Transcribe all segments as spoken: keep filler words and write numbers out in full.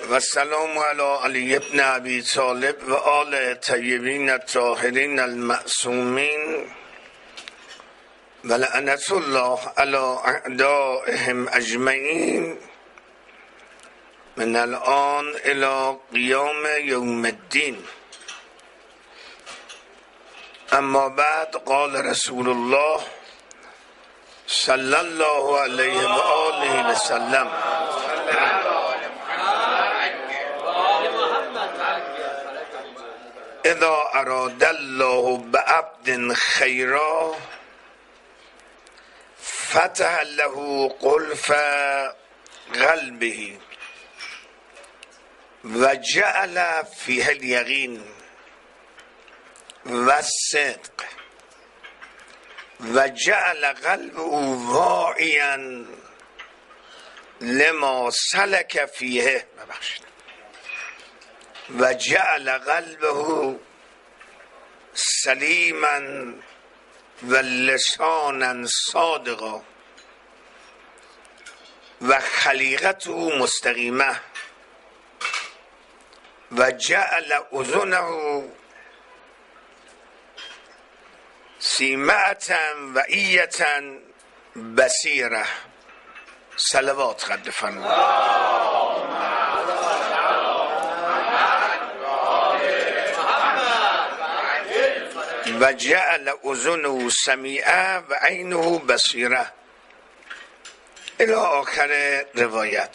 و السلام علی علی ابن ابی طالب و آل طیبین الطاهرین المعصومین و لعنت الله علی اعدائهم اجمعین من الان الی قیام یوم الدین. اما بعد، قال رسول الله صلی الله علیه و آله و سلم: اذا اراد الله بعبد خیرا فتح له قلف قلبه و جعل فیه الیقین و الصدق و جعل قلبه واعیا لما سلک فیه ببخشید و جعل قلبه سلیما و لسانا صادقا و خلیقته مستقیمه و جعل اذنه سیمعة و ایة بصیره. صلوات قد فرمود. و جعل اذنه سمیعه و عینه بصیره الی آخر روایت.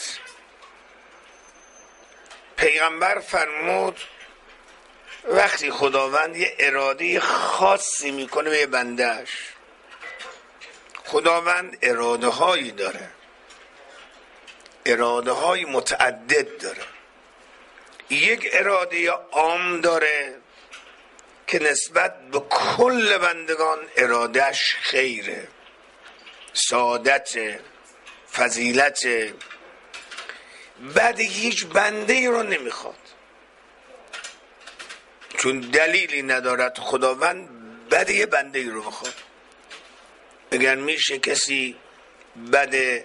پیغمبر فرمود وقتی خداوند یه اراده خاصی میکنه به بندهش، خداوند اراده هایی داره، اراده های متعدد داره. یک اراده عام داره که نسبت به کل بندگان ارادهش خیره، سعادت، فضیلت. بعد هیچ بنده ای رو نمیخواد، چون دلیلی ندارد خداوند بد یه بنده ای رو بخواد. اگر میشه کسی بد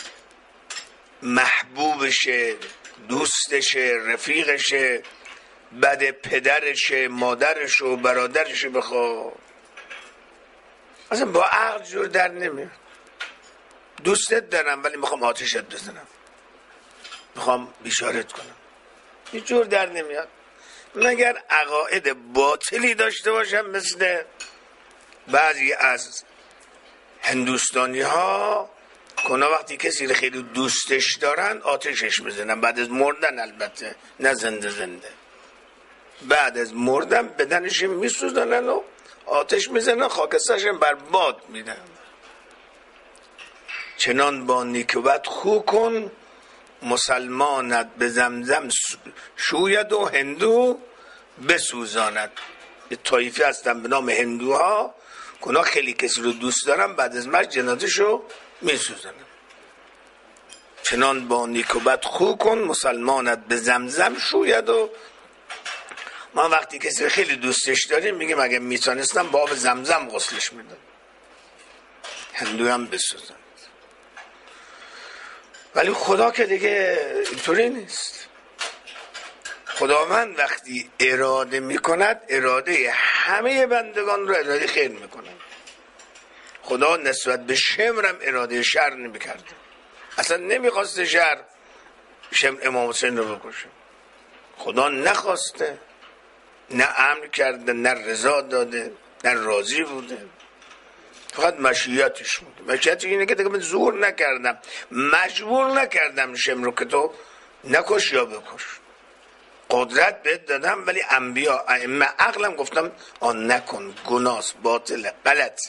محبوبشه، دوستشه، رفیقشه، بد پدرشه، مادرشه و برادرشه بخواد؟ اصلا با عقل جور در نمیاد. دوستت دارم ولی میخوام آتشت بزنم، میخوام بیشارت کنم، هیچ جور در نمیاد. مگر عقاید باطلی داشته باشم مثل بعضی از هندوستانی ها کنا وقتی کسی رو خیلی دوستش دارن آتشش بزنن، بعد از مردن، البته نه زنده زنده، بعد از مردن بدنش میسوزنن و آتش میزنن، خاکسترش بر باد میدن. چنان با نیکوت خو کن مسلمانت به زمزم شوید و هندو بسوزاند. یه طایفی هستن به نام هندوها کنا خیلی کسی رو دوست دارن، بعد از مرگ جنازه‌شو میسوزنن. چنان با نیکوت خو کن مسلمانت به زمزم شوید. و ما وقتی کسی خیلی دوستش داریم میگیم اگه میتونستم با آب زمزم غسلش میدم، هندو هم بسوزن. ولی خدا که دیگه اینطوری نیست. خداوند وقتی اراده میکند اراده همه بندگان رو اراده خیر میکند. خدا نسبت به شمرم اراده شر نمیکرد، اصلا نمیخواسته شر شمر امام حسین رو بکشه. خدا نخواسته، نه امر کرده، نه رضا داده، نه راضی بوده، فقط مشیتش بوده. مشیتش اینه که دیگه من زور نکردم، مجبور نکردم شمر رو که تو نکش یا بکش. قدرت بهت دادم ولی انبیا ائمه عقلم گفتم آن نکن، گناست، باطله، غلط.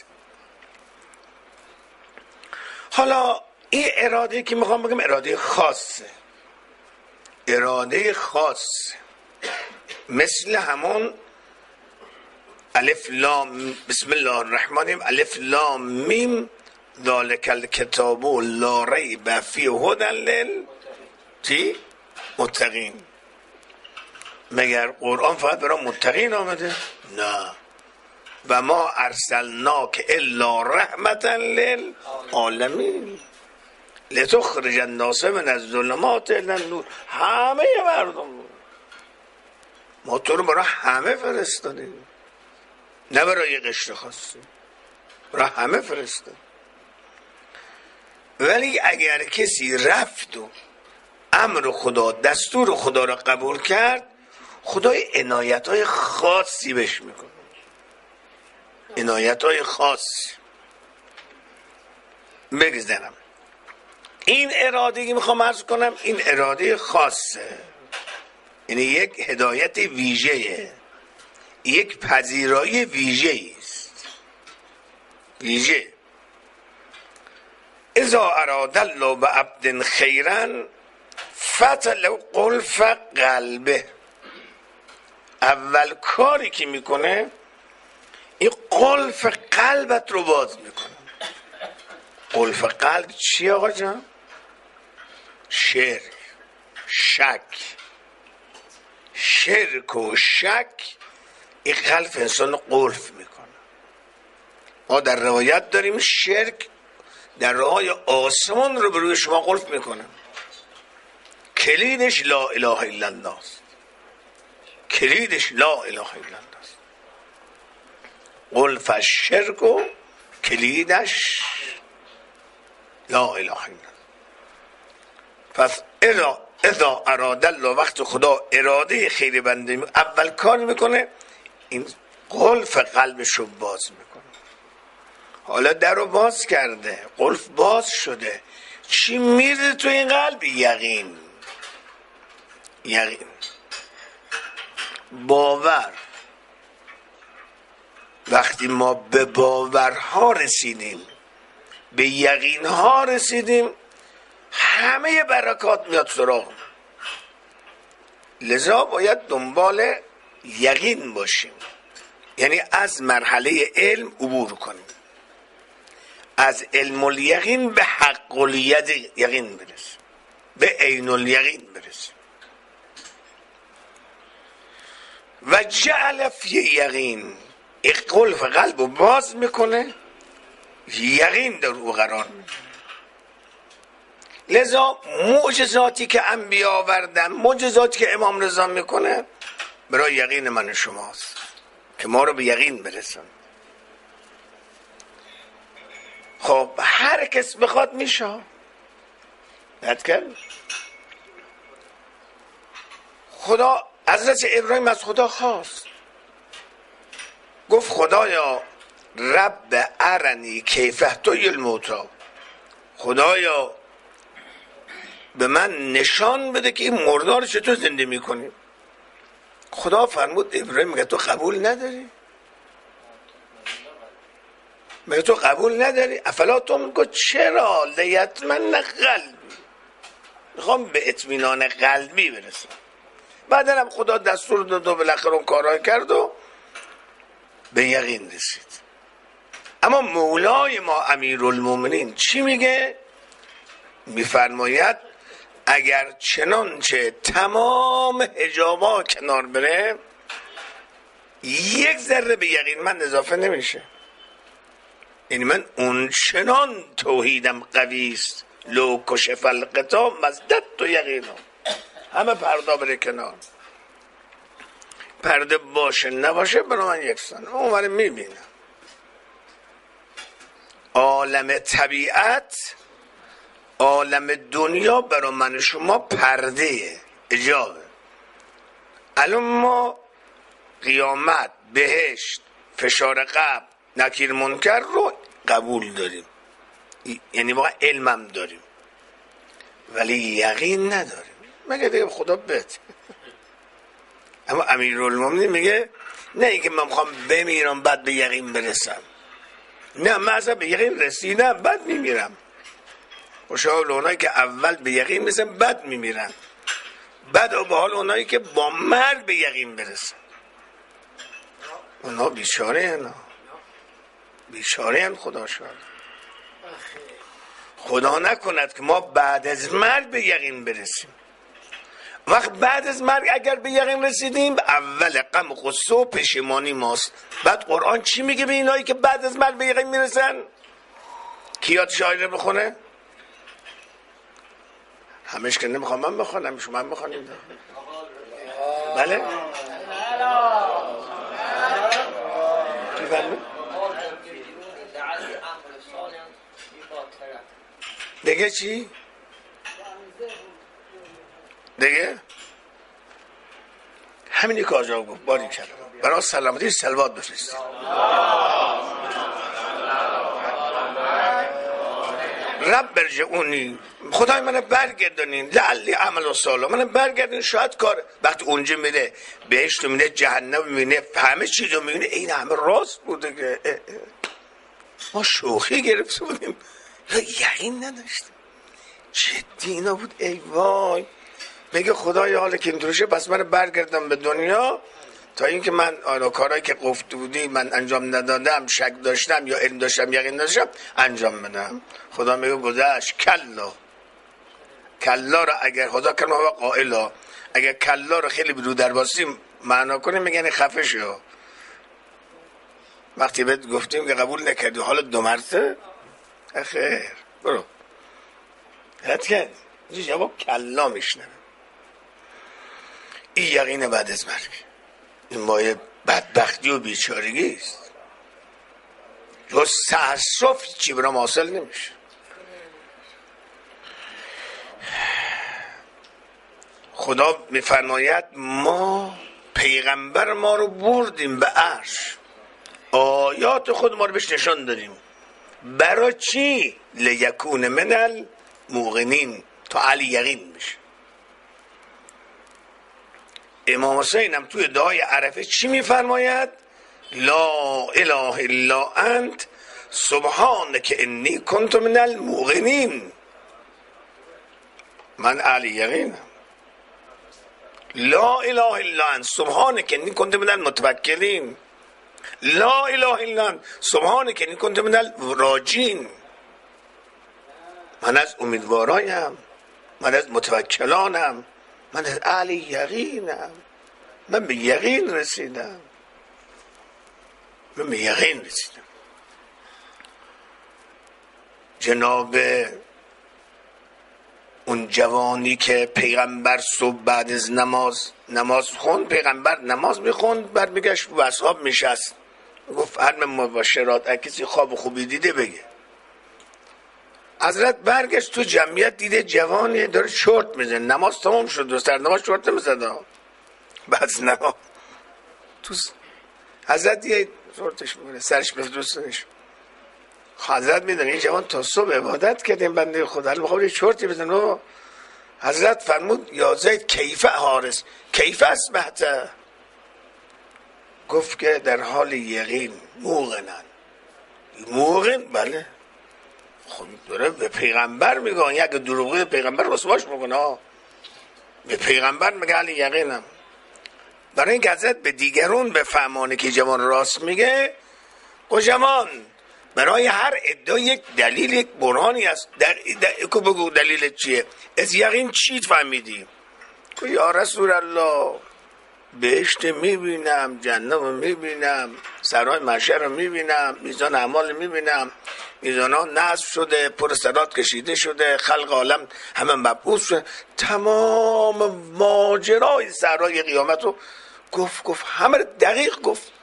حالا این اراده که میخوام بگم اراده خاصه، اراده خاص مثل همون الف لام بسم الله الرحمن الرحیم الف لام میم ذالک الکتاب لا ریب فیه هدی للمتقین. مگر قرآن فقط برای متقین آمده؟ نه. و ما ارسلناک الا رحمتا للعالمین. لتخرج الناس من الظلمات الی النور. همه مردم ما تو رو برای همه فرستادیم، نه برای قشر خاصی، برای همه فرستادیم. ولی اگر کسی رفت و امر خدا، دستور خدا را قبول کرد، خدای عنایت‌های خاصی بهش میکنه، عنایت‌های خاصی. بگذارم این اراده که میخوام عرض کنم، این اراده خاصه، یعنی یک هدایت ویژه‌ایه، یک پذیرایی ویژه‌ای است، ویژه. اذا اراد الله بعبد خیرا فتح قلف قلبه. اول کاری که میکنه این قلف قلبت رو باز میکنه. قلف قلب چی آقا جان؟ شرک، شک. شرک و شک این قلب انسان قلف میکنه. ما در روایت داریم شرک در راهای آسمان رو به روی شما قلف میکنه. کلیدش لا اله الا الله است. کلیدش لا اله الا الله است. قلف الشرک و کلیدش لا اله الا الله. پس اذا اذا اراد الله، وقت خدا اراده خیر بنده اول کار میکنه این قلف قلبش رو باز میکنه. حالا در رو باز کرده، قلف باز شده، چی میره تو این قلب؟ یقین. یقین، باور. وقتی ما به باورها رسیدیم، به یقینها رسیدیم، همه برکات میاد سراغ. لذا باید دنبال یقین باشیم، یعنی از مرحله علم عبور کنیم، از علم الیقین به حق الیقین برسیم، به عین الیقین برسیم. و جعل فی یقین، این قلف قلب رو باز میکنه، یقین در او قرار میده. لذا معجزاتی که انبیا آوردن، معجزاتی که امام رضا میکنه، برای یقین من و شماست که ما رو به یقین برسن. خب هر کس بخواد میشه. نت کرد خدا، حضرت ابراهیم از خدا خواست، گفت خدایا رب ارنی کیف تحیی الموتی، خدایا به من نشان بده که این مردار رو چطور زنده میکنی. خدا فرمود ابراهیم میگه تو قبول نداری؟ میگه تو قبول نداری؟ افلا تو میگه چرا؟ لیطمئن قلبی، میخوام به اطمینان قلبی برسم. بعدن هم خدا دستور داد و بالاخره اون کارا کرد و به یقین رسید. اما مولای ما امیرالمومنین چی میگه؟ میفرماید اگر چنانچه تمام حجابا کنار بره، یک ذره به یقین من اضافه نمیشه. یعنی من اون چنان توحیدم قویست، لو کشف الغطا مزددت یقینا، همه پردا بره کنار، پرده باشه نباشه برای من یکسان، اون ولی میبینم. عالم طبیعت، عالم دنیا برای من شما پرده اجابه. الان ما قیامت، بهشت، فشار قبر، نکیر منکر رو قبول داریم، یعنی واقعا علمم داریم، ولی یقین نداریم. مگه دیگه خدا بده. اما امیرالمومنین میگه نه اینکه من میخوام بمیرم بعد به یقین برسم، نه من اصلا به یقین رسیدم بعد میمیرم. خوشحال اونایی که اول به یقین میرسن بعد میمیرن، بعد به حال اونایی که با مرگ به یقین برسن، اونا بیچاره هن، بیچاره هن. خدا شاید خدا نکند که ما بعد از مرگ به یقین برسیم. وقت بعد از مرگ اگر به یقین رسیدیم، اول غم و غصه و پشیمانی ماست. بعد قرآن چی میگه به اینایی که بعد از مرگ به یقین میرسن؟ کی یاد شاعره بخونه؟ همش که نمیخوام من بخوانم، شما هم بخوانید. بله چی فرمود؟ دیگه چی؟ دیگه همینی که آجا گفت. باری کردم برای سلامتی سلوات بفرستید. رب برجعونی، خدای من برگردونین لعلی عمل و صالح، من برگردونین شاید کار. وقتی اونجا میره بهشت میره، جهنم میره، همه چیزو میبینه این همه راست بوده که اه اه. ما شوخی گرفته بودیم یا یقین نداشتیم. جدی اینا بود. ای وای، میگه خدای حالا که اینطورشه پس من برگردم به دنیا تا اینکه من آنها کارهایی که گفته بودی من انجام ندادم، شک داشتم یا علم داشتم یقین داشتم انجام بدم. خدا میگه گذشت. کلا کلا را اگر خدا کلمه و قائلا، اگر کلا را خیلی برو درباسی معنا کنیم میگن خفه شو. وقتی بهت گفتیم که قبول نکردی حالا دو مرته خیر برو حد کرد اینجا جواب کلا میشنه. این یقین بعد از مرگ، این مایه بدبختی و بیچارگی است. جز تأسف چی برام حاصل نمیشه. خدا میفرماید ما پیغمبر ما رو بردیم به عرش، آیات خود ما رو بهش نشان دادیم. برای چی؟ لیکون من الموقنین، تا علی یقین میشه. امام حسین هم توی دعای عرفه چی میفرماید؟ لا اله الا انت سبحانک انی کنت من الموقنین. من علی یقینم. لا اله الا انت سبحانک انی کنت من المتوکلین. لا اله الا انت سبحانک انی کنت من الراجین. من از امیدوارایم، من از متوکلانم، من از علی یقینم. من به یقین رسیدم. من به یقین رسیدم. جناب اون جوانی که پیغمبر صبح بعد از نماز نماز خوند، پیغمبر نماز میخوند بعد میگشت و اصحاب میشست گفت هر مباشرات کسی خواب خوبی دیده بگه. حضرت برگشت تو جمعیت دیده جوانی داره چرت میزنه. نماز تمام شد، دوست در نماز چرت نمیزد. بعد نماز تو حضرت دیگه چرتش میکنه سرش بفرستنش. حضرت میدونه این جوان تا صبح عبادت کردیم بنده خدا حالا میخواد یه چرتی بزنه. حضرت فرمود یا زید کیف حارس کیف اصبحت، گفت که در حال یقین موقنن. موقن بله خب داره به پیغمبر میگه، یک دروغی پیغمبر رسواش میکنه. به پیغمبر میگه علی یقینم. برای این حضرت به دیگرون بفهمانه که جوان راست میگه. و جوان برای هر ادعا یک دلیل، یک برهانی است. در کو بگو دلیل چیه؟ از یقین چی فهمیدی؟ که یا رسول الله بهشت میبینم، جنم میبینم، سرای محشر رو میبینم، میزان اعمال میبینم، میزان ها نصب شده، پر صراط کشیده شده، خلق عالم همه مبعوث شده. تمام ماجرای سرای قیامت رو گفت گفت همه دقیق گفت.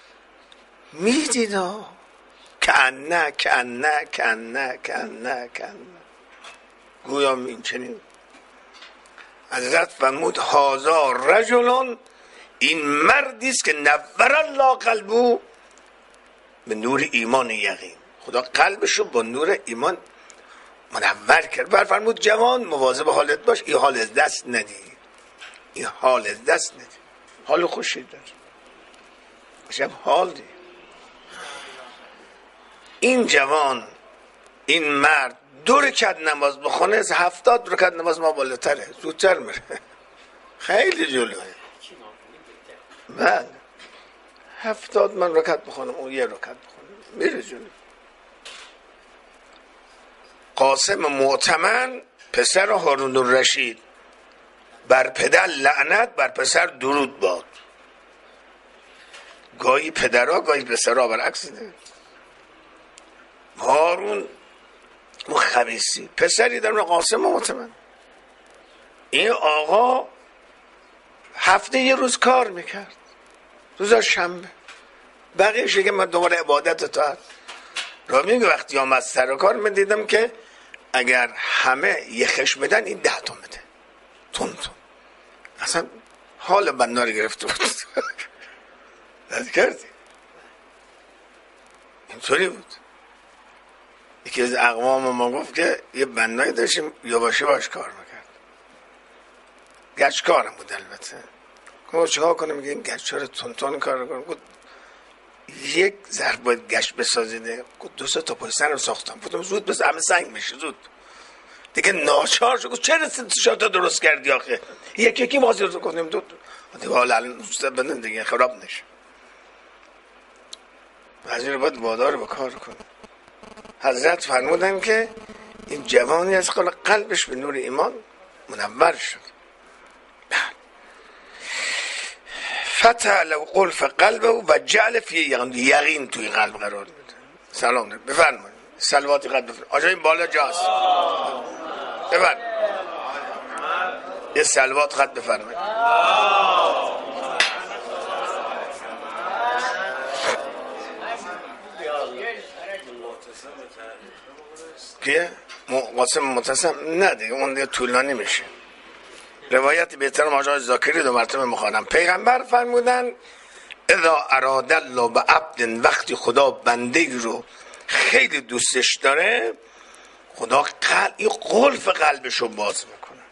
میدینا کنه کنه کنه کنه کنه گویا این چنین. حضرت فرمود هازا رجلون، این مردی است که نور الله قلبو به نور ایمان یقین. خدا قلبشو با نور ایمان منور کرد. بر فرمود جوان مواظب حالت باش، این حال از دست ندی، این حال از دست ندی. حال خوشی دار باشم حال دی. این جوان این مرد دو رکعت نماز بخونه از هفتاد رکعت نماز ما بالاتره، زودتر میره، خیلی جلوه. من هفتاد من رکعت بخونم اون یه رکعت بخونم میره جلو. قاسم معتمن پسر هارون الرشید، بر پدر لعنت بر پسر درود باد. گاهی پدرها گاهی پسرها برعکس ده. هارون مخبیسی پسری در قاسم معتمن. این آقا هفته یه روز کار میکرد، روز شنبه، بقیهش که من دوباره عبادت تو هست را میگه. وقتی آمد سر کار من دیدم که اگر همه یه خش بدن این ده تا میده تون تون. اصلا حال بنده رو گرفته بود. دست کردی اینطوری بود. یکی از اقوام ما گفت که یه بنایی داشتیم یواشی باش کار میکرد، گچکارم بود البته. گفت چه ها کنم؟ میگه این گچ رو تون تون کار کنم. گفت یک ضرب باید گشت بسازیده. گفت دو سه تا پشت رو ساختم. گفتم زود بس همه سنگ میشه زود. دیگه ناچار شد. گفت چرا سه تا درست کردی آخه؟ یکی یکی بازی رو کنیم دو دیگه حالا الان بدن دیگه خراب نشه. بعضی رو باید وادار به کار کنه. حضرت فرمودن که این جوانی از قلبش به نور ایمان منور شد. فتح لو قلف قلبه و جعل فی یقین توی قلب قرار میده. سلام دارم بفرمایید. سلواتی قد بفرمایید. آجا این بالا جاست. بفرمایید. یه سلوات قد بفرمایید. کیه؟ قاسم متصم؟ نه دیگه اون دیگه طولانی میشه. روایت بهتر آقای زاکری دو مرتبه میخوانم. پیغمبر فرمودن اذا اراد الله بعبد، وقتی خدا بنده رو خیلی دوستش داره خدا قلب قلف قلبشو باز میکنه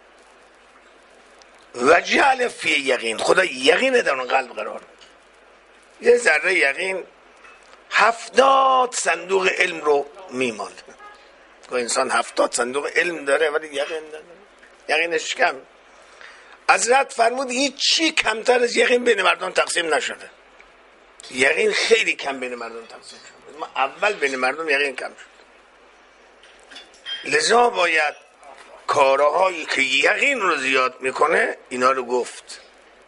و جعل فی یقین، خدا یقین در اون قلب قرار میده. یه ذره یقین هفتاد صندوق علم رو میمانه. که انسان هفتاد صندوق علم داره ولی یقین داره، یقینش کم. حضرت فرمود هیچ چی کمتر از یقین بین مردم تقسیم نشده. یقین خیلی کم بین مردم تقسیم شده. ما اول بین مردم یقین کم شد. لذا باید کارهایی که یقین رو زیاد میکنه اینا رو گفت.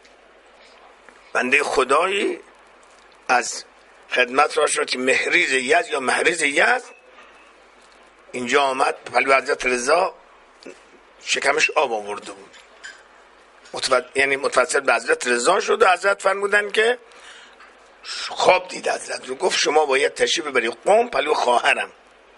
بنده خدایی از خدمت را شد که مهریز یز یا مهریز یز اینجا آمد، پلو حضرت رضا شکمش آب آورده بود، متفد... یعنی متوسل به حضرت رضا شد و حضرت فرمودن که خواب دید حضرت رو. گفت شما باید تشریف ببری قم پلو خواهرم،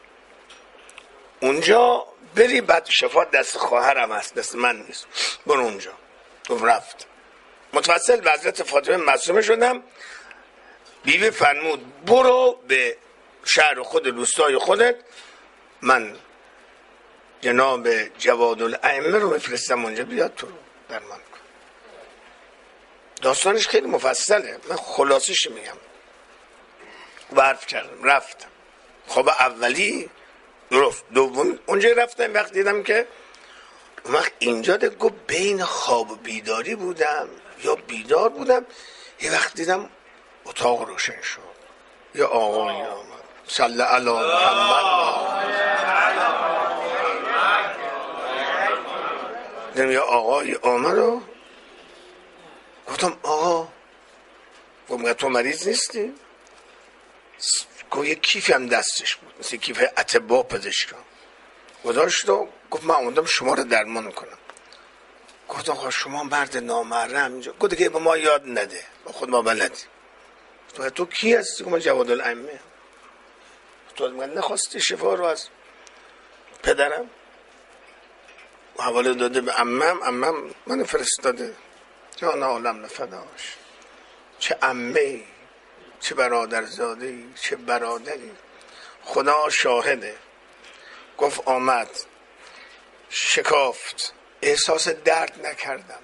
اونجا بری، بعد شفا دست خواهرم هست دست من نیست، برو اونجا. گفت رفت. متوسل به حضرت فاطمه معصومه شدم. بیبی فرمود برو به شهر خود، روستای خودت، من جناب جواد الائمه رو میفرستم اونجا بیاد تو رو درمان کن. داستانش خیلی مفصله، من خلاصش میگم. برف کردم رفتم. خواب اولی درست، دوم اونجا رفتم. وقت دیدم که وقت اینجا ده گفت بین خواب و بیداری بودم یا بیدار بودم، یه وقت دیدم اتاق روشن شد، یا آقایی آمد صلی علی محمد، دیدم یا آقایی آمد و گفتم آقا، گفتم تو مریض نیستی؟ گفت یه کیفی هم دستش بود مثل کیف اطباء پزشکان، گذاشت و گفت من اومدم شما رو درمان کنم. گفتم آقا شما مرد نامحرم اینجا؟ گفت که به ما یاد نده، با خود ما بلدی. تو تو کی هستی؟ من جواد الائمه. تو من نخواستی شفا رو از پدرم؟ حواله داده به عمم، عمم من فرستاده. جان عالم نفداش، چه عمه، چه برادرزاده، چه برادری، خدا شاهده. گفت آمد شکافت، احساس درد نکردم،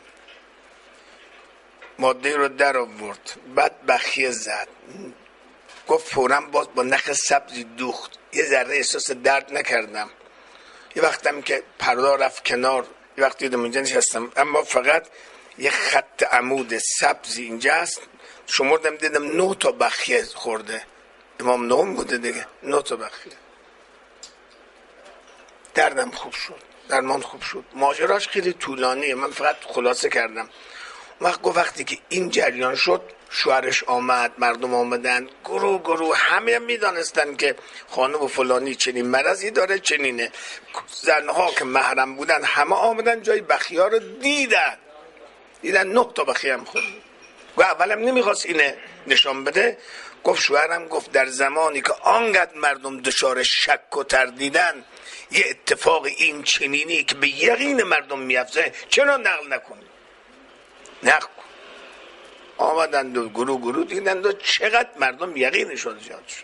ماده رو در آورد، بعد بخیه زد. گفت فوراً باز با نخ سبزی دوخت، یه ذره احساس درد نکردم. یه وقتم که پردا رفت کنار، یه وقتی دیدم اینجا نشستم، اما فقط یه خط عمود سبزی اینجا هست. شمردم دیدم نه تا بخیه خورده. امام نهم بوده دیگه، نه تا بخیه. دردم خوب شد، درمان خوب شد. ماجراش خیلی طولانیه، من فقط خلاصه کردم. وقت گفت وقتی که این جریان شد شوهرش آمد، مردم آمدن، گروه گروه، همه میدانستن که خانم فلانی چنین مرضی داره، چنینه. زنها که محرم بودن همه آمدن جای بخیه رو دیدن دیدن نه تا بخیه هم خود. و اولم نمیخواست اینه نشان بده، گفت شوهرم گفت در زمانی که آنقدر مردم دچار شک و تردیدن یه اتفاق این چنینی که به یقین مردم میافزه چرا نقل نکنی؟ نقل کن. آمدند و گروه گروه دیدند و چقدر مردم یقینشون زیاد شد.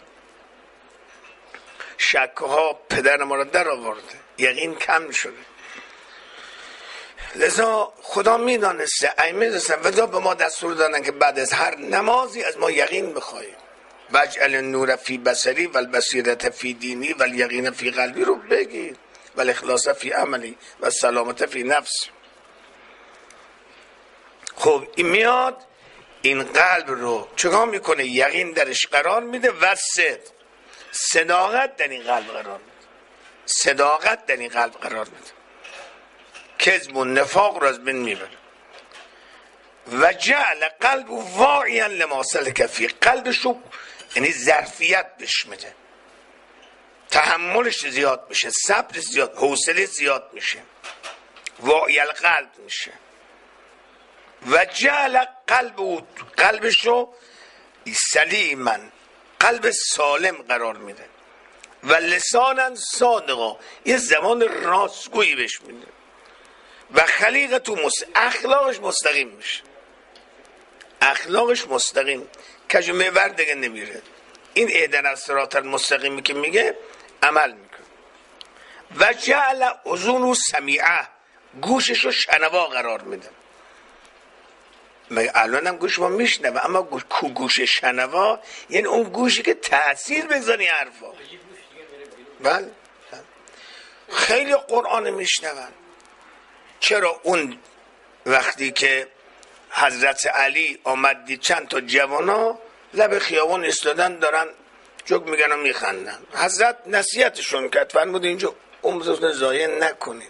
شکها پدر ما را در آورده، یقین کم شده. لذا خدا میدانسته، ائمه دستن ولی به ما دستور دادن که بعد از هر نمازی از ما یقین بخواهیم. وجعل النور فی بصری و البصیرة فی دینی و الیقین فی قلبی رو بگید و الاخلاص فی عملی و السلامت فی نفس. خب این میاد این قلب رو چگاه میکنه؟ یقین درش قرار میده و صدق، صداقت در این قلب قرار میده، صداقت در این قلب قرار میده، کذب و نفاق رو از بین میبره. و جعل قلب واعیا لما سلک فی، قلبشو یعنی ظرفیت بهش میده، تحملش زیاد میشه، صبر زیاد، حوصله زیاد میشه، واعی القلب میشه. و جعل قلب قلبشو سلیما، قلب سالم قرار میده. و لسانا صادقا، یه زمان راستگویی بهش میده. و خلیقتو مست... اخلاقش مستقیم میشه، اخلاقش مستقیم، کج محور دیگه نمیره. این اهدنا الصراط المستقیمی که میگه عمل میکنه. و جعل اذنه سمیعه، گوششو شنوا قرار میده. الان هم گوش ما میشنوه، اما گوش کو گوش شنوا یعنی اون گوشی که تأثیر بزنی حرفا. بله خیلی قرآن میشنون. چرا اون وقتی که حضرت علی آمد دید چند تا جوانا لب خیابان استادن دارن جوک میگن و میخندن، حضرت نصیحتشون کرد فرمود اینجا عمرتون ضایع نکنید.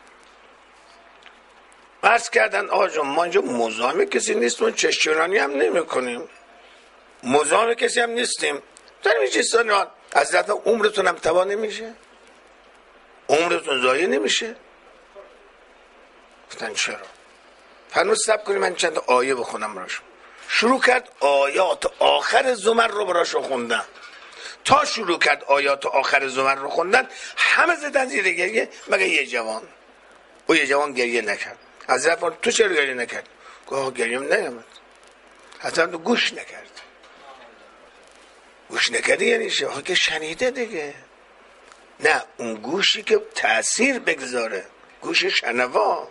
عرض کردن آقا جون ما اینجا مزاحم کسی نیستیم، چشتیرانی هم نمی کنیم، مزاحم کسی هم نیستیم، داریم این چیزا. حضرت عمرتون هم تباه نمیشه، عمرتون ضایع نمیشه. گفتن چرا؟ فرمود صبر کنید من چند آیه بخونم براشون. شروع کرد آیات آخر زمر رو براشون خوندن. تا شروع کرد آیات آخر زمر رو خوندن همه زدن زیر گریه مگه یه جوان. او یه جوان گریه نکرد. حضرت فرمود تو چرا گریه نکرد؟ گفت گریم نیامد. حضرت گوش نکرد. گوش نکردی یعنی چه؟ که شنیده دیگه. نه اون گوشی که تأثیر بگذاره، گوش شنوا.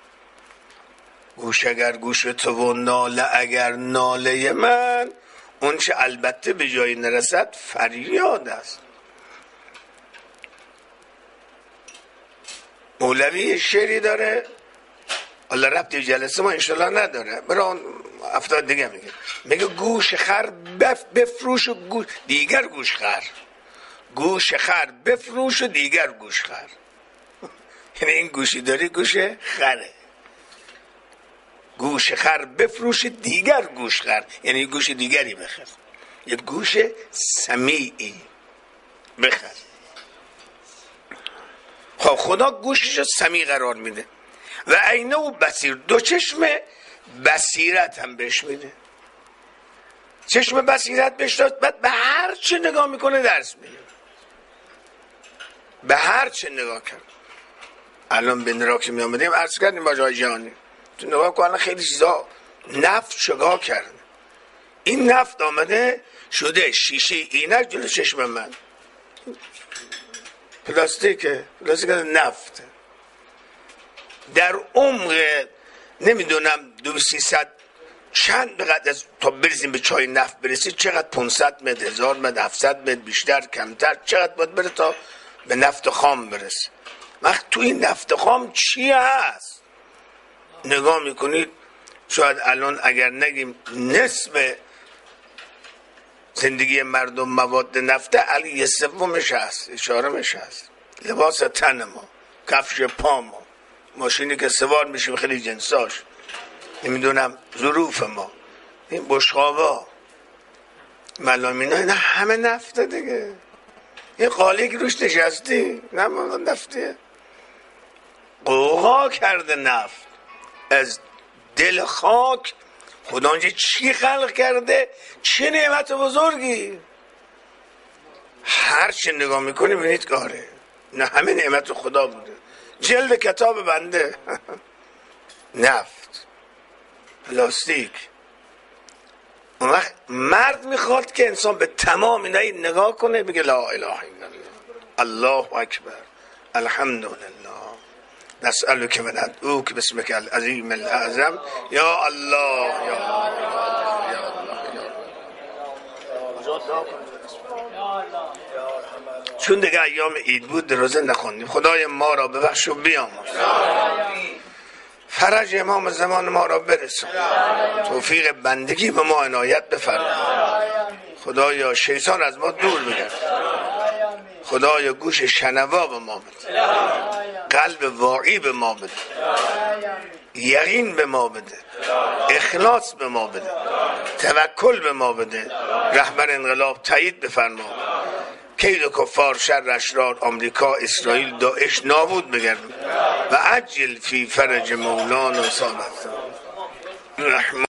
گوش اگر گوش تو و ناله اگر ناله من، اون چه البته به جایی نرسد فریاد است. مولوی شعری داره، الله ربطی جلسه ما انشالله نداره، برای افتاد دیگه میگه میگه گوش خر بف بفروش و گوش دیگر گوش خر، گوش خر بفروش و دیگر گوش خر. یعنی این گوشی داری گوش خره، گوش خر بفروش دیگر گوش خر، یعنی گوش دیگری بخر، یه گوش سمیعی بخر. خب خدا گوشش سمیع قرار میده. و عینه و بصیر، دو چشم بصیرت هم بهش میده. چشم بصیرت بهش داد، بعد به هر چه نگاه میکنه درس میده، به هر چه نگاه کرد. الان به نرا که میامدیم عرض کردیم با جای جهانی تو نگاه کنه خیلی چیزا نفت چگاه کرد. این نفت آمده شده شیشه اینک جلو چشم من، پلاستیکه، پلاستیک نفت در عمق نمیدونم دو سیصد چند بقدر از تا برسیم به چای نفت برسید چقدر پانصد متر، هزار متر، هفتصد متر، بیشتر کمتر، چقدر باید بره تا به نفت خام برسه. وقت تو این نفت خام چی هست نگاه میکنید، شاید الان اگر نگیم نصف زندگی مردم مواد نفته، علی یه سومش هست، اشاره مش هست، لباس تن ما، کفش پا ما، ماشینی که سوار میشیم خیلی جنساش، نمیدونم ظروف ما، این بشقابا ملامینا اینا همه نفته دیگه. این قالی که روش نشستی نه نفتیه، قوقا کرده نفت از دل خاک. خدا اونجا چی خلق کرده، چه نعمت بزرگی. هر چه نگاه میکنی بینید کاره، نه همه نعمت خدا بوده. جلد کتاب بنده نفت، پلاستیک. اون وقت مرد میخواد که انسان به تمام اینا نگاه کنه، بگه لا اله الا الله، الله اکبر، الحمدلله، نسألک و ندعوک باسمک العظیم الاعظم، یا الله یا الله یا الله یا الله. چون دیگه ایام عید بود روزه نخوندیم. خدای ما را ببخش و بیامرز، فرج امام زمان ما را برسون، توفیق بندگی به ما عنایت بفرما. خدایا شیطان از ما دور بگرد، خدایا گوش شنوا به ما بده، قلب واعی به ما بده، یقین به ما بده، اخلاص به ما بده، توکل به ما بده. رهبر انقلاب تایید بفرما، کید و کفار، شر اشرار، آمریکا، اسرائیل، داعش نابود بگردون و عجل فی فرج مولانا صالح.